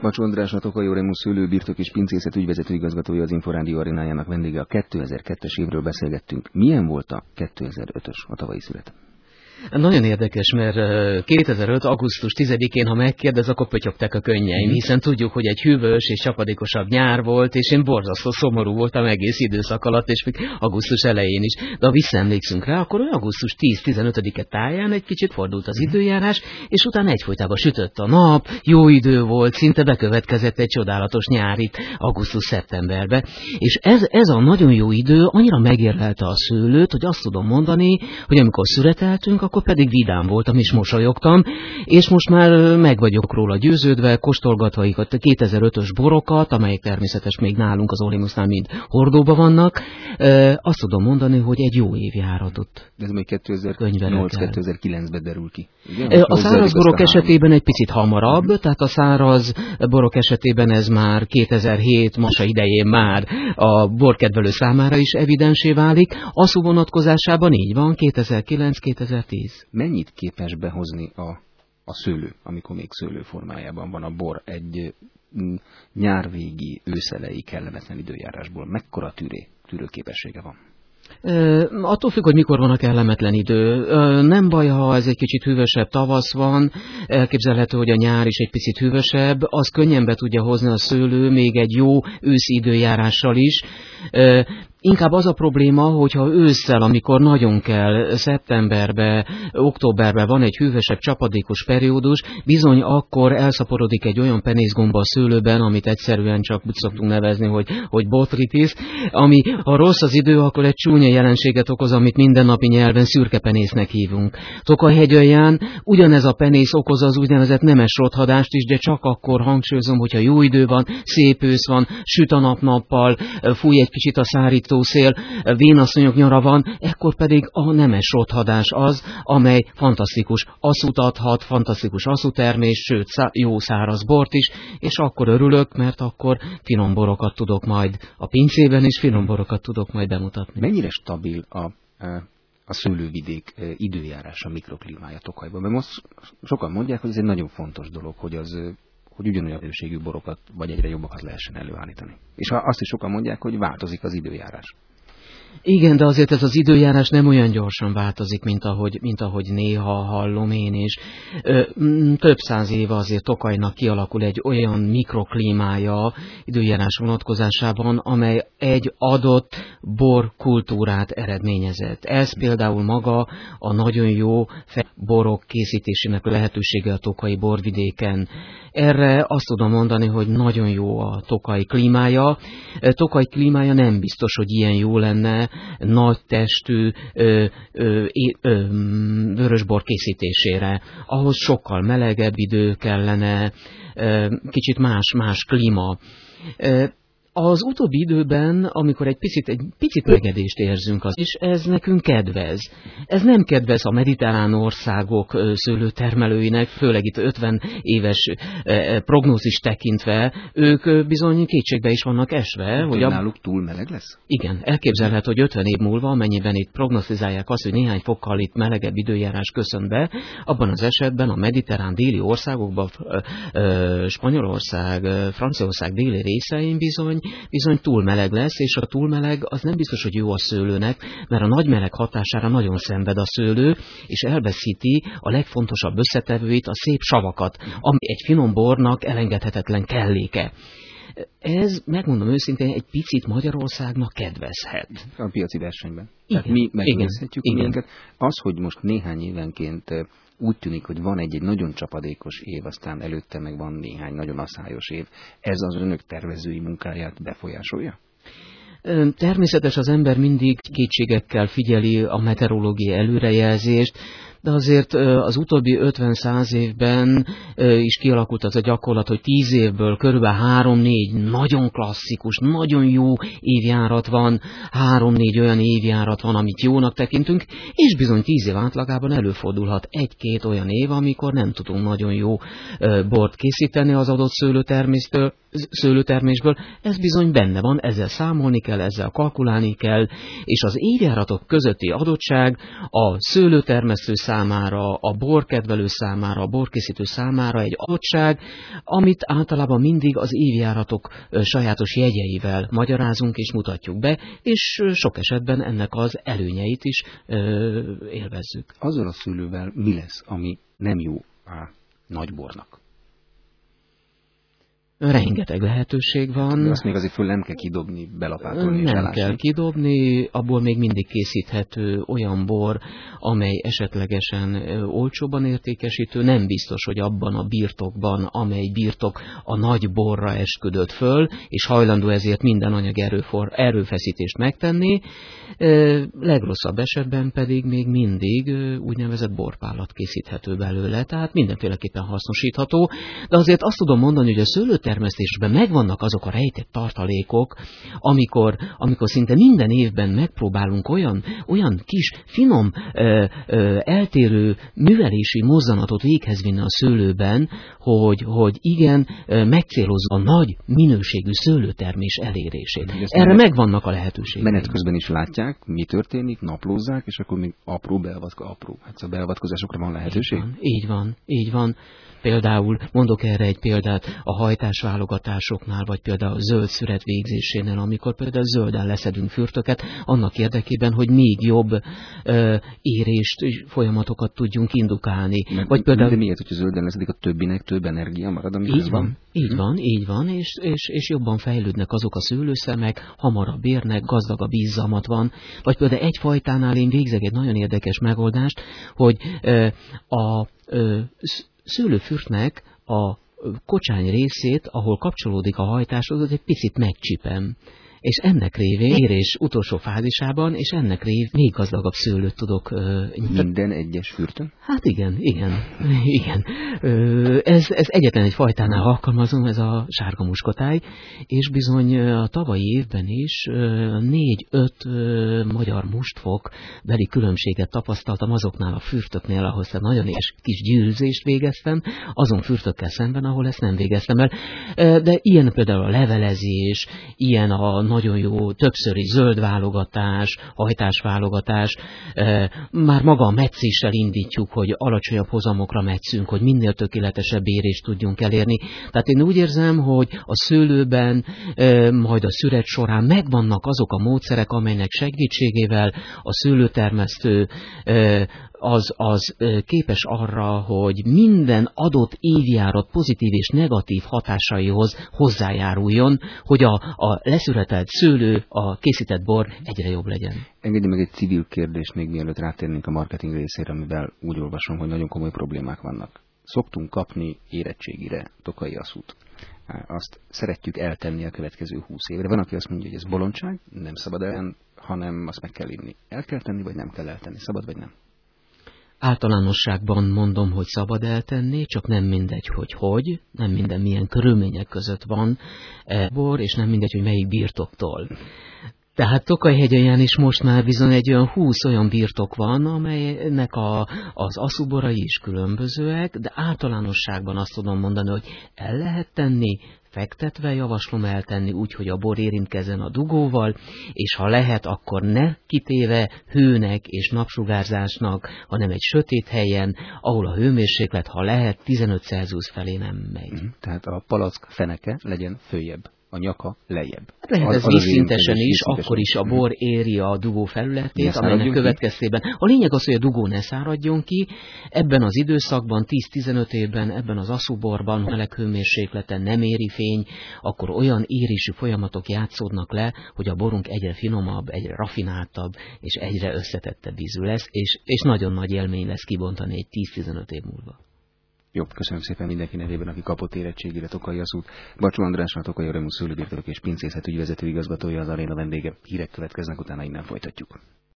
Bacsó András, a Tokaj Oremus szőlőbirtok és pincészet ügyvezető igazgatója, az Inforádió arénájának vendége. A 2002-es évről beszélgettünk. Milyen volt a 2005-ös, a tavalyi szület? Nagyon érdekes, mert 2005. augusztus 10-én, ha megkérdez, akkor pötyögtek a könnyeim, hiszen tudjuk, hogy egy hűvös és csapadékosabb nyár volt, és én borzasztó szomorú voltam egész időszak alatt, és még augusztus elején is. De ha visszaemlékszünk rá, akkor augusztus 10-15-e táján egy kicsit fordult az időjárás, és utána egyfolytában sütött a nap, jó idő volt, szinte bekövetkezett egy csodálatos nyár itt augusztus-szeptemberben. És ez a nagyon jó idő annyira megérlelte a szőlőt, hogy azt tudom mondani, hogy amikor szüreteltünk, akkor pedig vidám voltam és mosolyogtam, és most már meg vagyok róla győződve, kóstolgatva a 2005-ös borokat, amelyek természetes még nálunk az Oremusnál mind hordóban vannak. Azt tudom mondani, hogy egy jó év járatott. De ez még 2008-2009-ben derül ki. Ugye? A száraz borok esetében egy picit hamarabb, tehát a száraz borok esetében ez már 2007 masa idején már a borkedvelő számára is evidensé válik. Aszú vonatkozásában így van, 2009-2010. Mennyit képes behozni a szőlő, amikor még szőlő formájában van a bor egy nyárvégi, őszelei kellemetlen időjárásból? Mekkora tűrőképessége van? Attól függ, hogy mikor van a kellemetlen idő. Nem baj, ha ez egy kicsit hűvösebb tavasz van, elképzelhető, hogy a nyár is egy picit hűvösebb, az könnyen be tudja hozni a szőlő még egy jó őszi időjárással is. Inkább az a probléma, hogyha ősszel, amikor nagyon kell, szeptemberbe, októberben van egy hűvösebb, csapadékos periódus, bizony akkor elszaporodik egy olyan penészgomba a szőlőben, amit egyszerűen csak úgy szoktunk nevezni, hogy botritis, ami ha rossz az idő, akkor egy csúnya jelenséget okoz, amit mindennapi nyelven szürke penésznek hívunk. Tokaj-hegyalján ugyanez a penész okoz az úgynevezett nemes rothadást is, de csak akkor hangsúlyozom, hogyha jó idő van, szép ősz van, süt a nap-nappal, fúj egy kicsit a szárító szél, vénasszonyok nyara van, ekkor pedig a nemes rothadás az, amely fantasztikus aszút adhat, fantasztikus aszútermés, sőt jó száraz bort is, és akkor örülök, mert akkor finom borokat tudok majd a pincében, és finom borokat tudok majd bemutatni. Mennyire stabil a szőlővidék időjárása, mikroklímája Tokajban? Mert most sokan mondják, hogy ez egy nagyon fontos dolog, hogy ugyanolyan minőségű borokat, vagy egyre jobbakat lehessen előállítani. És azt is sokan mondják, hogy változik az időjárás. Igen, de azért ez az időjárás nem olyan gyorsan változik, mint ahogy néha hallom én is. Több száz éve azért Tokajnak kialakul egy olyan mikroklímája időjárás vonatkozásában, amely egy adott borkultúrát eredményezett. Ez például maga a nagyon jó borok készítésének lehetősége a tokaji borvidéken. Erre azt tudom mondani, hogy nagyon jó a Tokaj klímája. Tokaj klímája nem biztos, hogy ilyen jó lenne nagy testű vörösbor készítésére. Ahhoz sokkal melegebb idő kellene, kicsit más klíma. Az utóbbi időben, amikor egy picit megedést érzünk, és ez nekünk kedvez. Ez nem kedvez a mediterrán országok szőlőtermelőinek, főleg itt 50 éves prognózis tekintve, ők bizony kétségbe is vannak esve. Hogy náluk túl meleg lesz? Igen, elképzelhető, hogy 50 év múlva, amennyiben itt prognosztizálják azt, hogy néhány fokkal itt melegebb időjárás köszön be, abban az esetben a mediterrán déli országokban, Spanyolország, Franciaország déli részein bizony túl meleg lesz, és a túl meleg az nem biztos, hogy jó a szőlőnek, mert a nagy meleg hatására nagyon szenved a szőlő, és elveszíti a legfontosabb összetevőit, a szép savakat, ami egy finom bornak elengedhetetlen kelléke. Ez, megmondom őszintén, egy picit Magyarországnak kedvezhet. A piaci versenyben. Igen, tehát mi megnézhetjük igen. Az, hogy most néhány évenként úgy tűnik, hogy van egy nagyon csapadékos év, aztán előtte meg van néhány nagyon aszályos év, ez az önök tervezői munkáját befolyásolja? Természetes, az ember mindig kétségekkel figyeli a meteorológiai előrejelzést, de azért az utóbbi 50-100 évben is kialakult az a gyakorlat, hogy 10 évből körülbelül 3-4 nagyon klasszikus, nagyon jó évjárat van, 3-4 olyan évjárat van, amit jónak tekintünk, és bizony 10 év átlagában előfordulhat 1-2 olyan év, amikor nem tudunk nagyon jó bort készíteni az adott szőlőtermésből. Ez bizony benne van, ezzel számolni kell, ezzel kalkulálni kell, és az évjáratok közötti adottság a szőlőtermesztő számára, a borkedvelő számára, a borkészítő számára egy adottság, amit általában mindig az évjáratok sajátos jegyeivel magyarázunk és mutatjuk be, és sok esetben ennek az előnyeit is élvezzük. Azzal a szőlővel mi lesz, ami nem jó a nagybornak? Rengeteg lehetőség van. De azt még azért föl nem kell kidobni, belapátolni és Nem elásni. kell kidobni, abból még mindig készíthető olyan bor, amely esetlegesen olcsóban értékesítő, nem biztos, hogy abban a birtokban, amely birtok a nagy borra esküdött föl, és hajlandó ezért minden anyag erőfeszítést megtenni, legrosszabb esetben pedig még mindig úgynevezett borpálat készíthető belőle, tehát mindenféleképpen hasznosítható, de azért azt tudom mondani, hogy a szőlőtermesztésben megvannak azok a rejtett tartalékok, amikor szinte minden évben megpróbálunk olyan kis, finom, eltérő művelési mozzanatot véghez vinni a szőlőben, hogy igen, megcélozza a nagy minőségű szőlőtermés elérését. Erre megvannak a lehetőségek. Menet közben is látják, mi történik, naplózzák, és akkor még apró. Hát a beavatkozásokra van lehetőség? Így van. Például, mondok erre egy példát, a hajtásválogatásoknál, vagy például a zöld szüret végzésénél, amikor például zölden leszedünk fürtöket, annak érdekében, hogy még jobb érést, folyamatokat tudjunk indukálni. Vagy például... De miért, hogyha zölden leszedik, a többinek több energia marad, amikor van? Így van, és jobban fejlődnek azok a szőlőszemek, hamarabb érnek, gazdagabb ízzamat van. Vagy például egy fajtánál én végzek egy nagyon érdekes megoldást, hogy a szőlőfürtnek a kocsány részét, ahol kapcsolódik a hajtáshoz, egy picit megcsipem. És ennek révén érés utolsó fázisában, és ennek révén még gazdagabb szőlőt tudok Minden egyes fürtön? Hát igen. Ez egyetlen egy fajtánál alkalmazom, ez a sárga muskotáj, és bizony a tavalyi évben is 4-5 magyar mustfok beli különbséget tapasztaltam azoknál a fürtöknél, ahol nagyon kis gyűrűzést végeztem, azon fürtökkel szemben, ahol ezt nem végeztem el. De ilyen például a levelezés, ilyen a nagyon jó többszöri zöld válogatás, hajtásválogatás, már maga a metszéssel indítjuk, hogy alacsonyabb hozamokra metszünk, hogy minél tökéletesebb érést tudjunk elérni. Tehát én úgy érzem, hogy a szőlőben, majd a szüret során megvannak azok a módszerek, amelynek segítségével a szőlőtermesztő az képes arra, hogy minden adott évjárat pozitív és negatív hatásaihoz hozzájáruljon, hogy a leszüretelt szőlő, a készített bor egyre jobb legyen. Engedj meg egy civil kérdést még mielőtt rátérnénk a marketing részére, amivel úgy olvasom, hogy nagyon komoly problémák vannak. Szoktunk kapni érettségire Tokai Asszút. Azt szeretjük eltenni a következő 20 évre. Van, aki azt mondja, hogy ez bolondság, nem szabad eltenni, hanem azt meg kell inni. El kell tenni, vagy nem kell eltenni? Szabad, vagy nem? Általánosságban mondom, hogy szabad eltenni, csak nem mindegy, hogy, nem minden milyen körülmények között van bor, és nem mindegy, hogy melyik birtoktól. Tehát Tokajhegyen is most már bizony egy olyan 20 olyan birtok van, amelynek az aszúborai is különbözőek, de általánosságban azt tudom mondani, hogy el lehet tenni, fektetve javaslom eltenni úgy, hogy a bor érintkezzen a dugóval, és ha lehet, akkor ne kitéve hőnek és napsugárzásnak, hanem egy sötét helyen, ahol a hőmérséklet, ha lehet, 15 Celsius felé nem megy. Tehát a palack feneke legyen följebb, a nyaka lejjebb. Lehet ez vízszintesen is, akkor is a bor éri a dugó felületét, amelynek következtében. A lényeg az, hogy a dugó ne száradjon ki. Ebben az időszakban, 10-15 évben, ebben az aszúborban, ha meleg hőmérsékleten nem éri fény, akkor olyan érési folyamatok játszódnak le, hogy a borunk egyre finomabb, egyre rafináltabb, és egyre összetettebb ízű lesz, és nagyon nagy élmény lesz kibontani egy 10-15 év múlva. Jó, köszönöm szépen mindenki nevében, aki kapott érettségére Tokai Asszút. Bacsó András, a Tokai Remus szőlőbirtok és pincészet ügyvezető igazgatója, az aréna vendége. Hírek következnek, utána innen folytatjuk.